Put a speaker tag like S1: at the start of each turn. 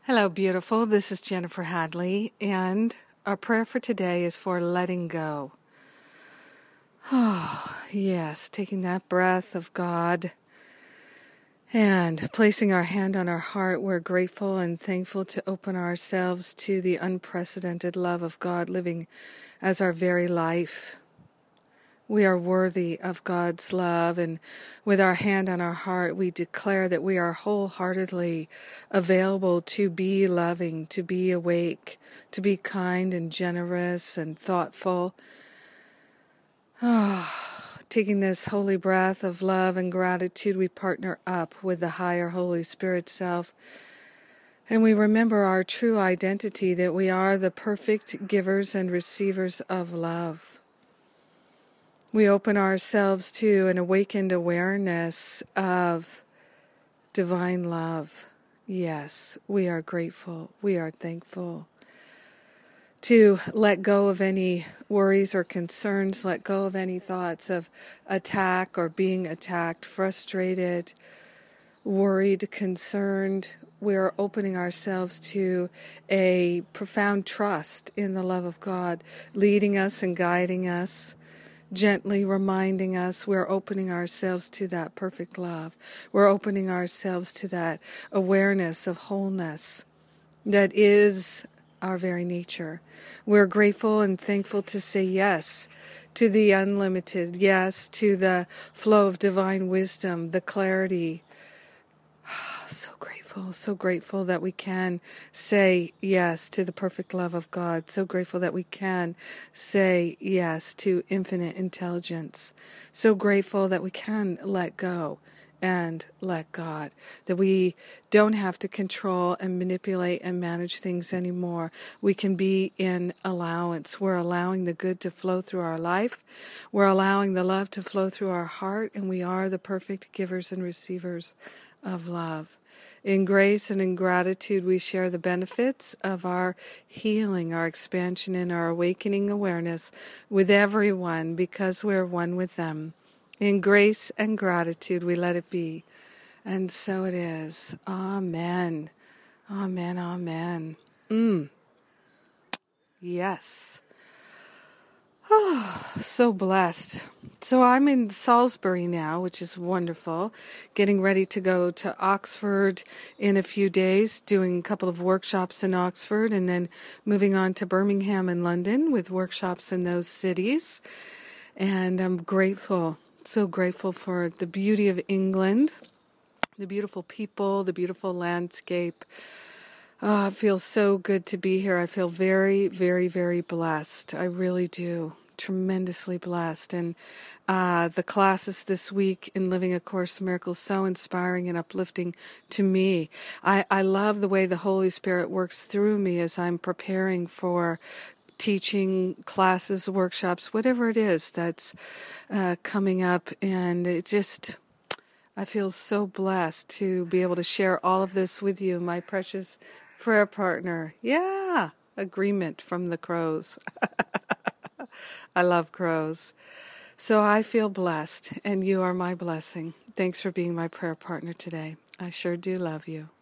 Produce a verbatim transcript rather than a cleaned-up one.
S1: Hello, beautiful. This is Jennifer Hadley, and our prayer for today is for letting go. Oh, yes, taking that breath of God and placing our hand on our heart. We're grateful and thankful to open ourselves to the unprecedented love of God living as our very life. We are worthy of God's love, and with our hand on our heart, we declare that we are wholeheartedly available to be loving, to be awake, to be kind and generous and thoughtful. Oh, taking this holy breath of love and gratitude, we partner up with the higher Holy Spirit self, and we remember our true identity, that we are the perfect givers and receivers of love. We open ourselves to an awakened awareness of divine love. Yes, we are grateful. We are thankful. To let go of any worries or concerns, let go of any thoughts of attack or being attacked, frustrated, worried, concerned. We're opening ourselves to a profound trust in the love of God, leading us and guiding us, gently reminding us we're opening ourselves to that perfect love. We're opening ourselves to that awareness of wholeness that is our very nature. We're grateful and thankful to say yes to the unlimited, yes to the flow of divine wisdom, the clarity. So grateful, so grateful that we can say yes to the perfect love of God. So grateful that we can say yes to infinite intelligence. So grateful that we can let go and let God. That we don't have to control and manipulate and manage things anymore. We can be in allowance. We're allowing the good to flow through our life. We're allowing the love to flow through our heart, and we are the perfect givers and receivers of love. In grace and in gratitude, we share the benefits of our healing, our expansion, and our awakening awareness with everyone, because we're one with them. In grace and gratitude, we let it be. And so it is. Amen. Amen. Amen. Mm. Yes. Oh, so blessed. So I'm in Salisbury now, which is wonderful. Getting ready to go to Oxford in a few days, doing a couple of workshops in Oxford, and then moving on to Birmingham and London with workshops in those cities. And I'm grateful, so grateful for the beauty of England, the beautiful people, the beautiful landscape. Oh, it feels so good to be here. I feel very, very, very blessed. I really do. Tremendously blessed. And uh, the classes this week in Living A Course in Miracles, so inspiring and uplifting to me. I, I love the way the Holy Spirit works through me as I'm preparing for teaching classes, workshops, whatever it is that's uh, coming up. And it just, I feel so blessed to be able to share all of this with you, my precious prayer partner. Yeah, agreement from the crows. I love crows. So I feel blessed, and you are my blessing. Thanks for being my prayer partner today. I sure do love you.